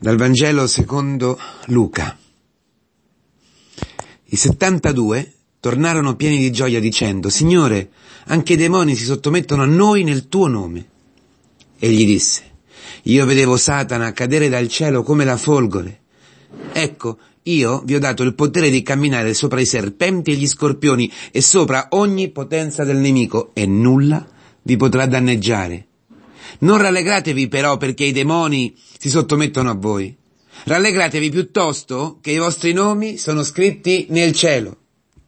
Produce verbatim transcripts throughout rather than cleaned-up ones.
Dal Vangelo secondo Luca. I settantadue tornarono pieni di gioia dicendo: Signore, anche i demoni si sottomettono a noi nel tuo nome. Egli disse: Io vedevo Satana cadere dal cielo come la folgore. Ecco, io vi ho dato il potere di camminare sopra i serpenti e gli scorpioni e sopra ogni potenza del nemico, e nulla vi potrà danneggiare. Non rallegratevi però perché i demoni si sottomettono a voi. Rallegratevi piuttosto che i vostri nomi sono scritti nel cielo.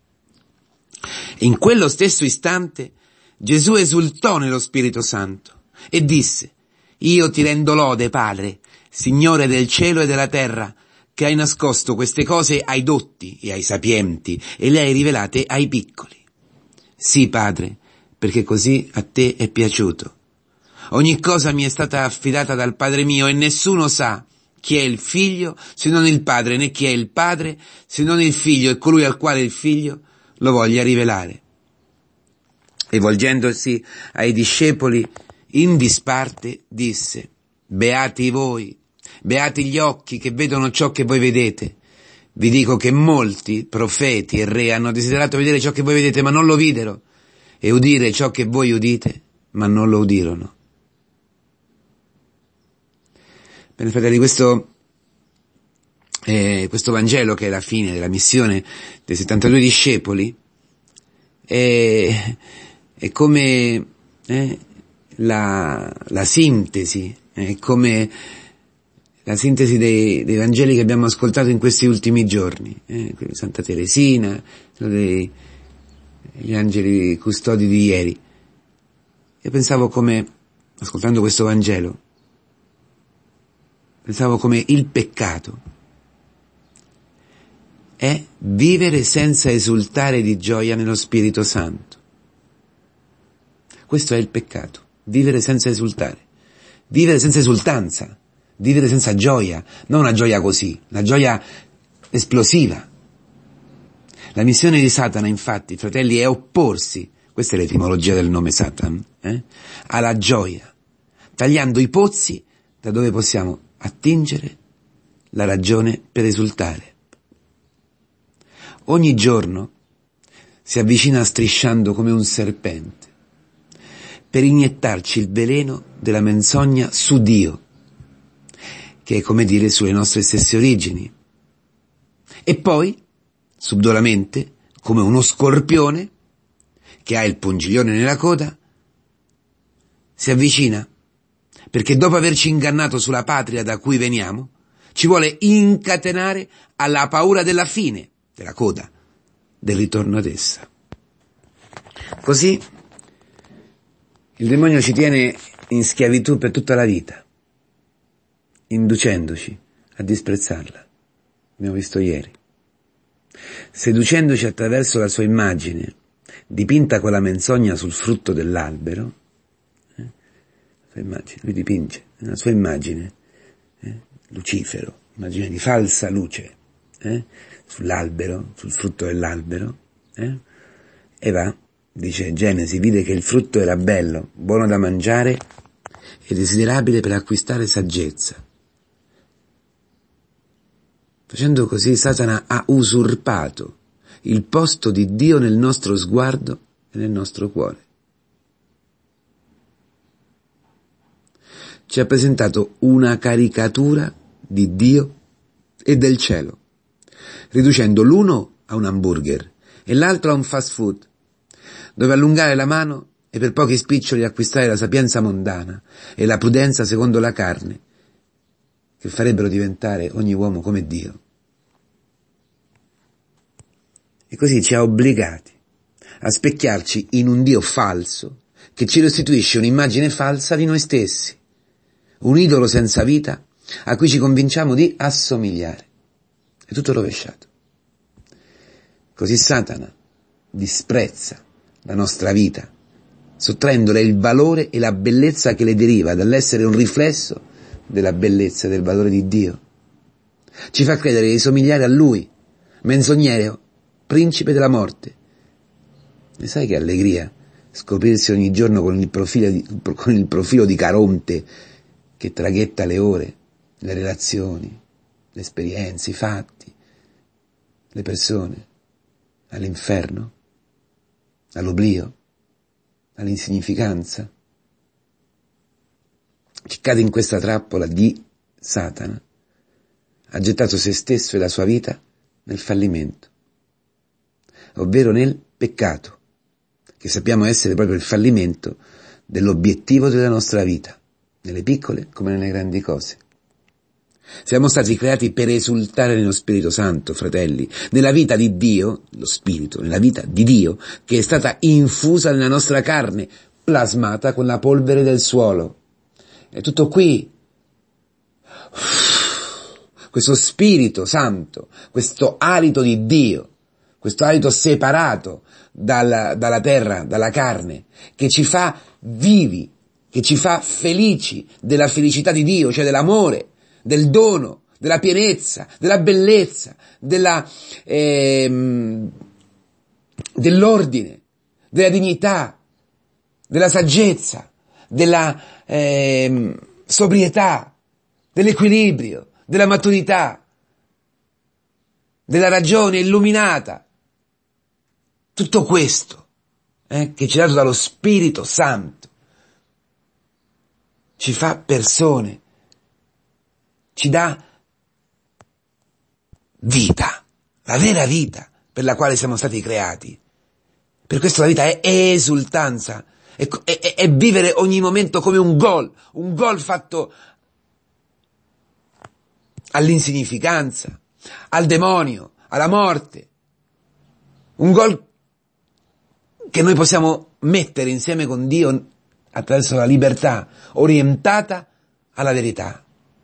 In quello stesso istante Gesù esultò nello Spirito Santo e disse: Io ti rendo lode, Padre, Signore del cielo e della terra, che hai nascosto queste cose ai dotti e ai sapienti e le hai rivelate ai piccoli. Sì, Padre, perché così a te è piaciuto. Ogni cosa mi è stata affidata dal Padre mio e nessuno sa chi è il Figlio se non il Padre, né chi è il Padre se non il Figlio e colui al quale il Figlio lo voglia rivelare. E volgendosi ai discepoli in disparte disse: Beati voi, beati gli occhi che vedono ciò che voi vedete. Vi dico che molti profeti e re hanno desiderato vedere ciò che voi vedete ma non lo videro, e udire ciò che voi udite ma non lo udirono. Bene, fratelli, questo, eh, questo Vangelo, che è la fine della missione dei settantadue discepoli, è, è come eh, la, la sintesi, è come la sintesi dei, dei Vangeli che abbiamo ascoltato in questi ultimi giorni, eh, Santa Teresina, dei, gli angeli custodi di ieri. Io pensavo come, ascoltando questo Vangelo, pensavo come il peccato è vivere senza esultare di gioia nello Spirito Santo. Questo è il peccato, vivere senza esultare, vivere senza esultanza, vivere senza gioia, non una gioia così, una gioia esplosiva. La missione di Satana, infatti, fratelli, è opporsi, questa è l'etimologia del nome Satan, eh, alla gioia, tagliando i pozzi da dove possiamo attingere la ragione per esultare. Ogni giorno si avvicina strisciando come un serpente per iniettarci il veleno della menzogna su Dio, che è come dire sulle nostre stesse origini. E poi, subdolamente, come uno scorpione che ha il pungiglione nella coda, si avvicina perché dopo averci ingannato sulla patria da cui veniamo, ci vuole incatenare alla paura della fine, della coda, del ritorno ad essa. Così il demonio ci tiene in schiavitù per tutta la vita, inducendoci a disprezzarla. Abbiamo visto ieri. Seducendoci attraverso la sua immagine, dipinta con la menzogna sul frutto dell'albero. Immagine, lui dipinge nella sua immagine eh, Lucifero, immagine di falsa luce eh, sull'albero, sul frutto dell'albero, eh, e va, dice Genesi, vide che il frutto era bello, buono da mangiare e desiderabile per acquistare saggezza. Facendo così Satana ha usurpato il posto di Dio nel nostro sguardo e nel nostro cuore. Ci ha presentato una caricatura di Dio e del cielo, riducendo l'uno a un hamburger e l'altro a un fast food, dove allungare la mano e per pochi spiccioli acquistare la sapienza mondana e la prudenza secondo la carne, che farebbero diventare ogni uomo come Dio. E così ci ha obbligati a specchiarci in un Dio falso che ci restituisce un'immagine falsa di noi stessi, un idolo senza vita a cui ci convinciamo di assomigliare. È tutto rovesciato. Così Satana disprezza la nostra vita, sottraendole il valore e la bellezza che le deriva dall'essere un riflesso della bellezza e del valore di Dio. Ci fa credere di somigliare a Lui, menzognero, principe della morte. E sai che allegria scoprirsi ogni giorno con il profilo di, con il profilo di Caronte che traghetta le ore le relazioni, le esperienze, i fatti, le persone, all'inferno, all'oblio, all'insignificanza. Chi cade in questa trappola di Satana ha gettato se stesso e la sua vita nel fallimento, ovvero nel peccato, che sappiamo essere proprio il fallimento dell'obiettivo della nostra vita, nelle piccole come nelle grandi cose. Siamo stati creati per esultare nello Spirito Santo, fratelli, nella vita di Dio, lo Spirito, nella vita di Dio, che è stata infusa nella nostra carne, plasmata con la polvere del suolo. È tutto qui. Questo Spirito Santo, questo alito di Dio, questo alito separato dalla, dalla terra, dalla carne, che ci fa vivi, che ci fa felici della felicità di Dio, cioè dell'amore, del dono, della pienezza, della bellezza, della, ehm, dell'ordine, della dignità, della saggezza, della ehm, sobrietà, dell'equilibrio, della maturità, della ragione illuminata. Tutto questo eh, che ci è dato dallo Spirito Santo ci fa persone, ci dà vita, la vera vita per la quale siamo stati creati. Per questo la vita è esultanza, è, è, è vivere ogni momento come un gol, un gol fatto all'insignificanza, al demonio, alla morte, un gol che noi possiamo mettere insieme con Dio attraverso la libertà orientata alla verità.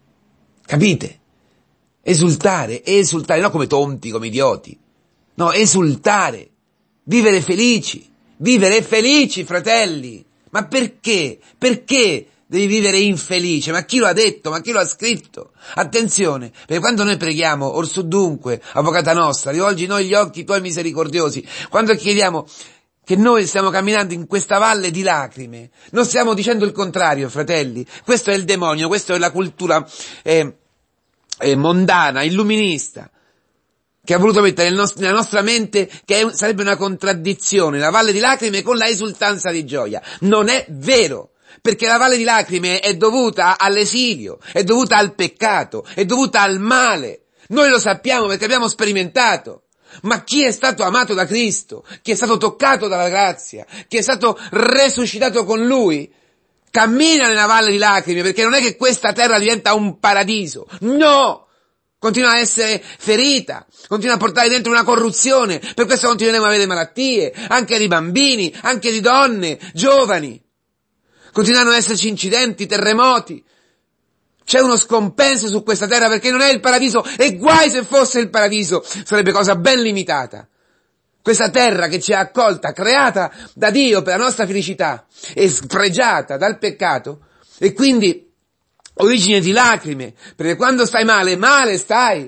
Capite? Esultare, esultare, non come tonti, come idioti. No, esultare, vivere felici, vivere felici, fratelli. Ma perché? Perché devi vivere infelice? Ma chi lo ha detto? Ma chi lo ha scritto? Attenzione, perché quando noi preghiamo, orsù dunque, avvocata nostra, rivolgi noi gli occhi tuoi misericordiosi, quando chiediamo che noi stiamo camminando in questa valle di lacrime, non stiamo dicendo il contrario, fratelli. Questo è il demonio, questa è la cultura eh, eh, mondana, illuminista, che ha voluto mettere nel nost- nella nostra mente che è, sarebbe una contraddizione, la valle di lacrime con la esultanza di gioia. Non è vero, perché la valle di lacrime è dovuta all'esilio, è dovuta al peccato, è dovuta al male. Noi lo sappiamo perché abbiamo sperimentato. Ma chi è stato amato da Cristo, chi è stato toccato dalla grazia, chi è stato resuscitato con Lui, cammina nella valle di lacrime, perché non è che questa terra diventa un paradiso. No! Continua a essere ferita, continua a portare dentro una corruzione, per questo continueremo a avere malattie, anche di bambini, anche di donne, giovani. Continuano ad esserci incidenti, terremoti. C'è uno scompenso su questa terra perché non è il paradiso, e guai se fosse il paradiso, sarebbe cosa ben limitata. Questa terra che ci ha accolta, creata da Dio per la nostra felicità, è sfregiata dal peccato, e quindi origine di lacrime, perché quando stai male, male stai.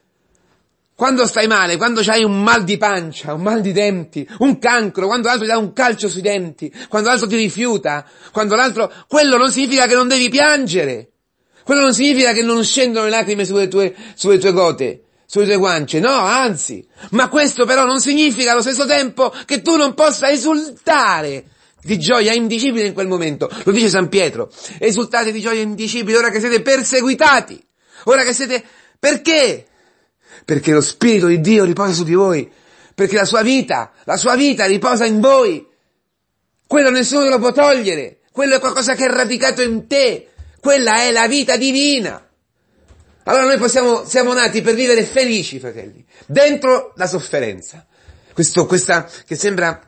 Quando stai male, quando hai un mal di pancia, un mal di denti, un cancro, quando l'altro ti dà un calcio sui denti, quando l'altro ti rifiuta, quando l'altro, quello non significa che non devi piangere. Quello non significa che non scendono le lacrime sulle tue, sulle tue gote, sulle tue guance, no, anzi. Ma questo però non significa allo stesso tempo che tu non possa esultare di gioia indicibile in quel momento. Lo dice San Pietro, esultate di gioia indicibile ora che siete perseguitati, ora che siete... Perché? Perché lo Spirito di Dio riposa su di voi, perché la sua vita, la sua vita riposa in voi. Quello nessuno te lo può togliere, quello è qualcosa che è radicato in te. Quella è la vita divina. Allora noi possiamo, siamo nati per vivere felici, fratelli, dentro la sofferenza. Questo, questa, che sembra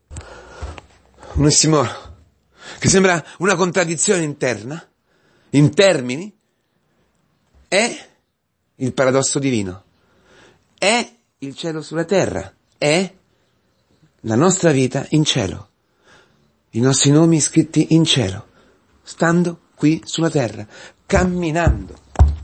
un ossimoro, che sembra una contraddizione interna, in termini, è il paradosso divino. È il cielo sulla terra. È la nostra vita in cielo. I nostri nomi scritti in cielo. Stando qui sulla terra, camminando,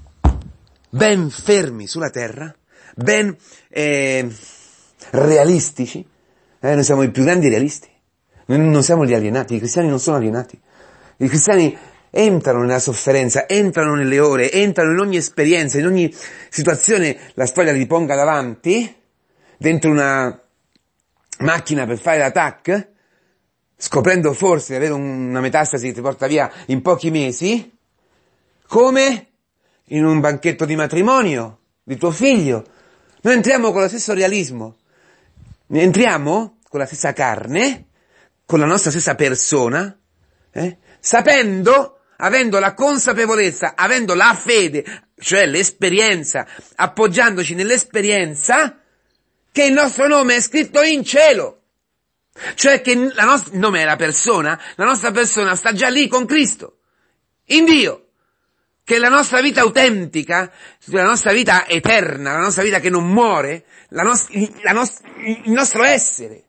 ben fermi sulla terra, ben eh, realistici, eh, noi siamo i più grandi realisti, noi non siamo gli alienati, i cristiani non sono alienati, i cristiani entrano nella sofferenza, entrano nelle ore, entrano in ogni esperienza, in ogni situazione la storia li ponga davanti, dentro una macchina per fare l'attack, scoprendo forse di avere una metastasi che ti porta via in pochi mesi, come in un banchetto di matrimonio di tuo figlio. Noi entriamo con lo stesso realismo, entriamo con la stessa carne, con la nostra stessa persona, eh, sapendo, avendo la consapevolezza, avendo la fede, cioè l'esperienza, appoggiandoci nell'esperienza, che il nostro nome è scritto in cielo. Cioè che la nostra, il nome è la persona, la nostra persona sta già lì con Cristo, in Dio. Che la nostra vita autentica, la nostra vita eterna, la nostra vita che non muore, la nost- la nost- il nostro essere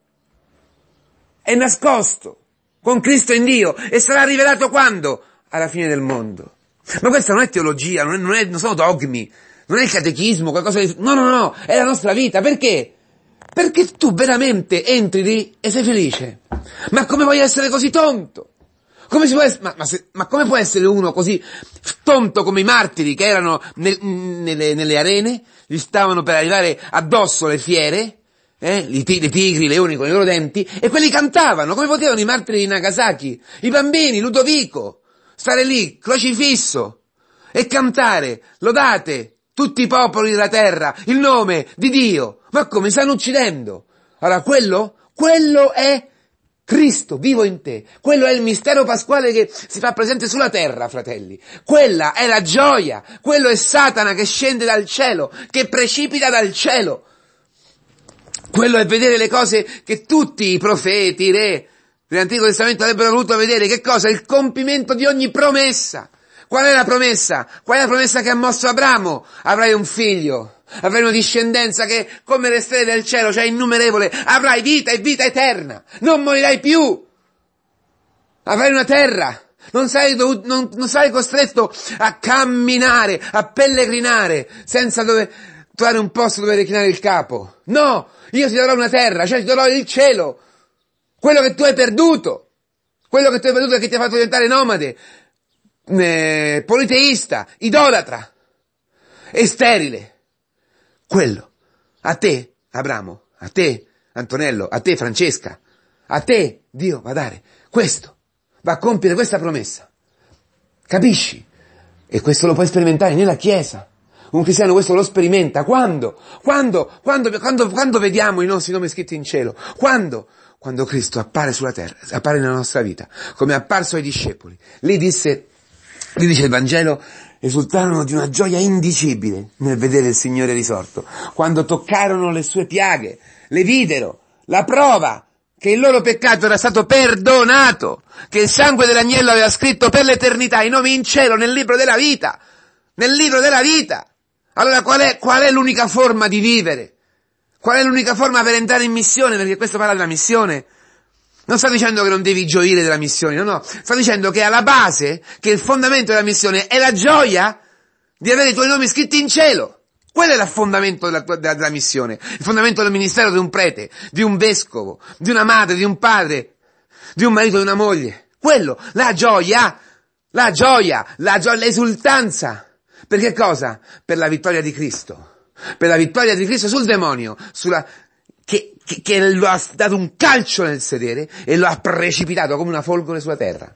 è nascosto con Cristo in Dio e sarà rivelato quando? Alla fine del mondo. Ma questa non è teologia, non, è, non, è, non sono dogmi, non è il catechismo, qualcosa di... No, no, no, è la nostra vita. Perché? Perché tu veramente entri lì e sei felice. Ma come vuoi essere così tonto? Come si può essere, ma, ma, se, ma come può essere uno così tonto come i martiri che erano nel, nelle, nelle arene, gli stavano per arrivare addosso le fiere, eh, i, i tigri, i leoni con i loro denti, e quelli cantavano, come potevano i martiri di Nagasaki, i bambini, Ludovico, stare lì, crocifisso, e cantare, lodate tutti i popoli della terra, il nome di Dio. Ma come, stanno uccidendo? Allora quello, quello è Cristo vivo in te. Quello è il mistero pasquale che si fa presente sulla terra, fratelli. Quella è la gioia. Quello è Satana che scende dal cielo, che precipita dal cielo. Quello è vedere le cose che tutti i profeti, i re dell'Antico Testamento avrebbero voluto vedere. Che cosa? Il compimento di ogni promessa. Qual è la promessa? Qual è la promessa che ha mosso Abramo? Avrai un figlio. Avrai una discendenza che, come le stelle del cielo, cioè innumerevole, avrai vita e vita eterna, non morirai più, avrai una terra, non sarai, dovuto, non, non sarai costretto a camminare, a pellegrinare, senza dove, trovare un posto dove reclinare il capo. No, io ti darò una terra, cioè ti darò il cielo, quello che tu hai perduto, quello che tu hai perduto e che ti ha fatto diventare nomade, eh, politeista, idolatra e sterile. Quello, a te, Abramo, a te, Antonello, a te, Francesca, a te, Dio va a dare questo, va a compiere questa promessa. Capisci? E questo lo puoi sperimentare nella Chiesa. Un cristiano questo lo sperimenta. Quando? Quando? Quando, quando, quando vediamo i nostri nomi scritti in cielo? Quando? Quando Cristo appare sulla terra, appare nella nostra vita, come è apparso ai discepoli. Lì disse, lì dice il Vangelo, esultarono di una gioia indicibile nel vedere il Signore risorto. Quando toccarono le sue piaghe, le videro, la prova che il loro peccato era stato perdonato, che il sangue dell'agnello aveva scritto per l'eternità i nomi in cielo nel libro della vita, nel libro della vita. Allora qual è, qual è l'unica forma di vivere? Qual è l'unica forma per entrare in missione? Perché questo parla della missione. Non sta dicendo che non devi gioire della missione, no, no. Sta dicendo che alla base, che il fondamento della missione è la gioia di avere i tuoi nomi scritti in cielo. Quello è il fondamento della, della, della missione. Il fondamento del ministero di un prete, di un vescovo, di una madre, di un padre, di un marito, di una moglie. Quello, la gioia, la gioia, la gioia, l'esultanza. Per che cosa? Per la vittoria di Cristo. Per la vittoria di Cristo sul demonio, sulla... Che, che, che lo ha dato un calcio nel sedere e lo ha precipitato come una folgore sulla terra.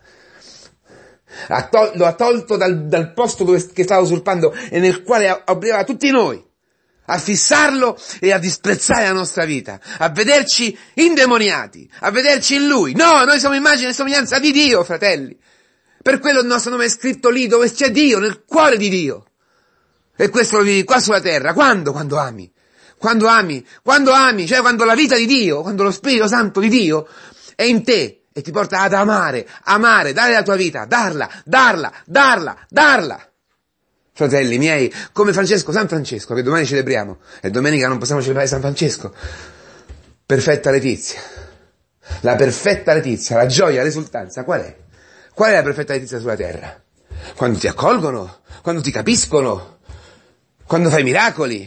Ha tol- lo ha tolto dal, dal posto dove, che stava usurpando e nel quale obbligava tutti noi a fissarlo e a disprezzare la nostra vita, a vederci indemoniati, a vederci in Lui. No, noi siamo immagine e somiglianza di Dio, fratelli. Per quello il nostro nome è scritto lì dove c'è Dio, nel cuore di Dio. E questo lo vivi qua sulla terra. Quando? Quando ami. Quando ami, quando ami, cioè quando la vita di Dio, quando lo Spirito Santo di Dio è in te e ti porta ad amare, amare, dare la tua vita, darla, darla, darla, darla. Fratelli miei, come Francesco, San Francesco, che domani celebriamo, e domenica non possiamo celebrare San Francesco, perfetta letizia. La perfetta letizia, la gioia, l'esultanza, qual è? Qual è la perfetta letizia sulla terra? Quando ti accolgono, quando ti capiscono, quando fai miracoli.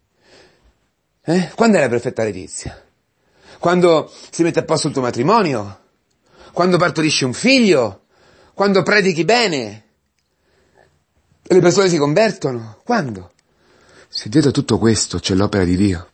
Eh? Quando è la perfetta letizia? Quando si mette a posto il tuo matrimonio? Quando partorisci un figlio? quando predichi bene e le persone si convertono. Quando? Se dietro tutto questo c'è l'opera di Dio.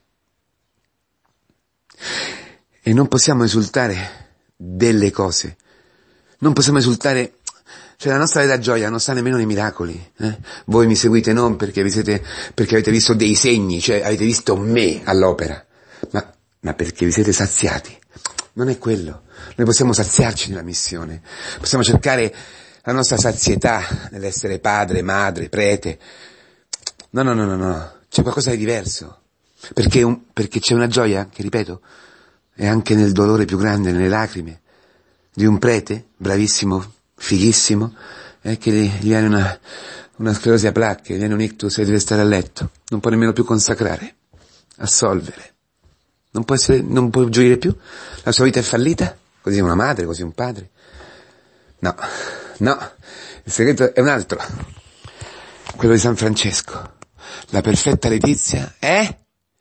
E non possiamo esultare delle cose. Non possiamo esultare, cioè la nostra vera gioia non sta nemmeno nei miracoli. Eh? Voi mi seguite non perché vi siete, perché avete visto dei segni, cioè avete visto me all'opera, ma, ma perché vi siete saziati. Non è quello. Noi possiamo saziarci nella missione. Possiamo cercare la nostra sazietà nell'essere padre, madre, prete. No, no, no, no, no. C'è qualcosa di diverso. Perché, un, perché c'è una gioia, che ripeto, è anche nel dolore più grande, nelle lacrime, di un prete, bravissimo, fighissimo, eh, che gli viene una, una sclerosi a placche, gli viene un ictus e deve stare a letto. Non può nemmeno più consacrare, assolvere. Non può essere, non può gioire più. La sua vita è fallita. Così una madre, così un padre. No, no. Il segreto è un altro. Quello di San Francesco. La perfetta letizia è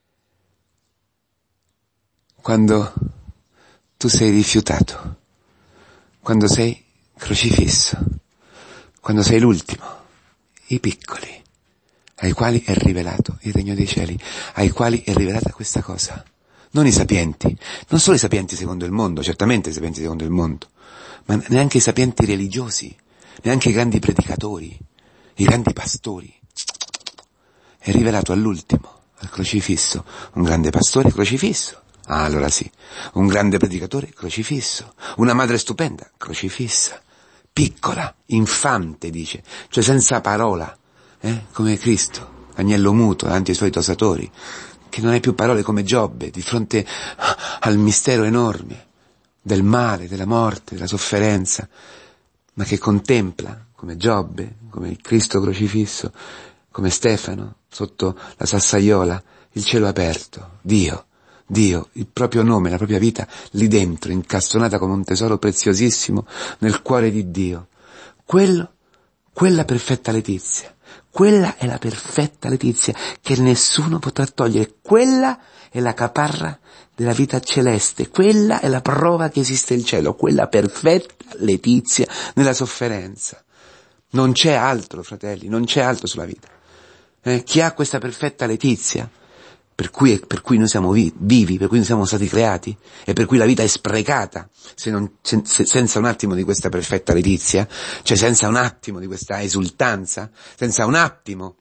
quando tu sei rifiutato, quando sei crocifisso, quando sei l'ultimo, i piccoli, ai quali è rivelato il regno dei cieli, ai quali è rivelata questa cosa. Non i sapienti, non solo i sapienti secondo il mondo, certamente i sapienti secondo il mondo, ma neanche i sapienti religiosi, neanche i grandi predicatori, i grandi pastori. È rivelato all'ultimo, al crocifisso, un grande pastore crocifisso. Ah, allora sì, un grande predicatore crocifisso, una madre stupenda crocifissa, piccola, infante dice, cioè senza parola, eh? Come Cristo, agnello muto davanti ai suoi tosatori, che non hai più parole come Giobbe di fronte al mistero enorme del male, della morte, della sofferenza, ma che contempla come Giobbe, come il Cristo crocifisso, come Stefano sotto la sassaiola, il cielo aperto, Dio, Dio, il proprio nome, la propria vita lì dentro, incastonata come un tesoro preziosissimo nel cuore di Dio. Quello, quella perfetta letizia. Quella è la perfetta letizia che nessuno potrà togliere. Quella è la caparra della vita celeste. Quella è la prova che esiste il cielo. Quella perfetta letizia nella sofferenza. Non c'è altro, fratelli, non c'è altro sulla vita. Eh, chi ha questa perfetta letizia, per cui, per cui noi siamo vi, vivi, per cui noi siamo stati creati, e per cui la vita è sprecata se non, se, se, senza un attimo di questa perfetta letizia, cioè senza un attimo di questa esultanza, senza un attimo,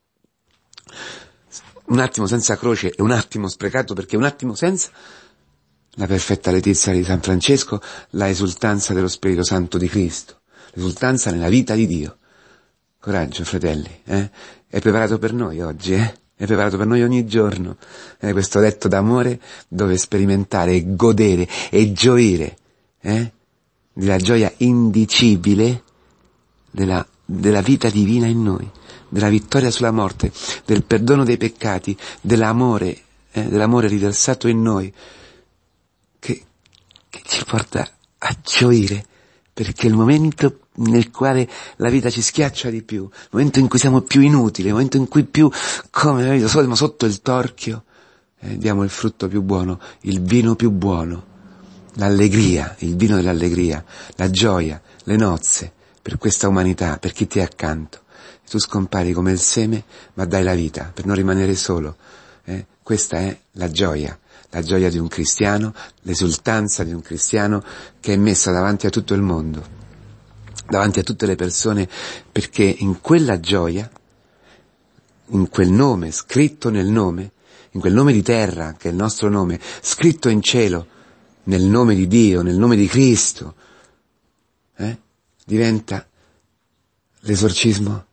un attimo senza croce e un attimo sprecato, perché un attimo senza la perfetta letizia di San Francesco, la esultanza dello Spirito Santo di Cristo, l'esultanza nella vita di Dio. Coraggio, fratelli, eh? È preparato per noi oggi, eh? È preparato per noi ogni giorno, eh, questo letto d'amore dove sperimentare e godere e gioire, eh, della gioia indicibile della, della vita divina in noi, della vittoria sulla morte, del perdono dei peccati, dell'amore, eh, dell'amore riversato in noi, che, che ci porta a gioire, perché il momento nel quale la vita ci schiaccia di più, il momento in cui siamo più inutili, il momento in cui più, come siamo sotto il torchio, eh, diamo il frutto più buono, il vino più buono, l'allegria, il vino dell'allegria, la gioia, le nozze, per questa umanità, per chi ti è accanto. E tu scompari come il seme, ma dai la vita, per non rimanere solo. Eh? Questa è la gioia, la gioia di un cristiano, l'esultanza di un cristiano che è messa davanti a tutto il mondo, davanti a tutte le persone, perché in quella gioia, in quel nome, scritto nel nome, in quel nome di terra, che è il nostro nome, scritto in cielo, nel nome di Dio, nel nome di Cristo, eh, diventa l'esorcismo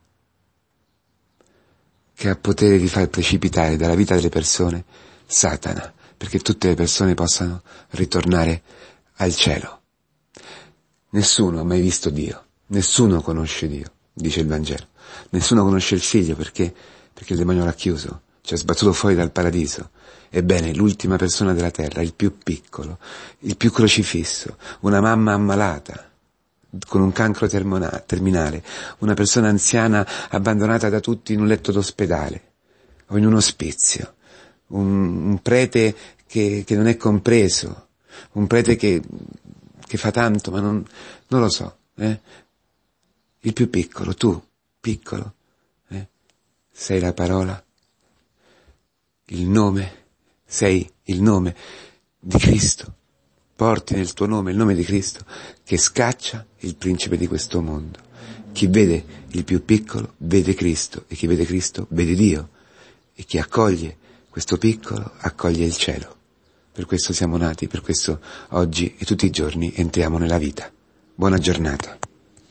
che ha potere di far precipitare dalla vita delle persone Satana, perché tutte le persone possano ritornare al cielo. Nessuno ha mai visto Dio, nessuno conosce Dio, dice il Vangelo. Nessuno conosce il Figlio perché, perché il demonio l'ha chiuso, ci ha sbattuto fuori dal paradiso. Ebbene, l'ultima persona della terra, il più piccolo, il più crocifisso, una mamma ammalata, con un cancro terminale, una persona anziana abbandonata da tutti in un letto d'ospedale o in un ospizio, un, un prete che, che non è compreso, un prete che, che fa tanto ma non, non lo so, eh? il più piccolo, tu, piccolo, eh? sei la parola, il nome, sei il nome di Cristo, porti nel tuo nome il nome di Cristo che scaccia il principe di questo mondo. Chi vede il più piccolo vede Cristo, e chi vede Cristo vede Dio, e chi accoglie questo piccolo accoglie il cielo. Per questo siamo nati, per questo oggi e tutti i giorni entriamo nella vita. Buona giornata.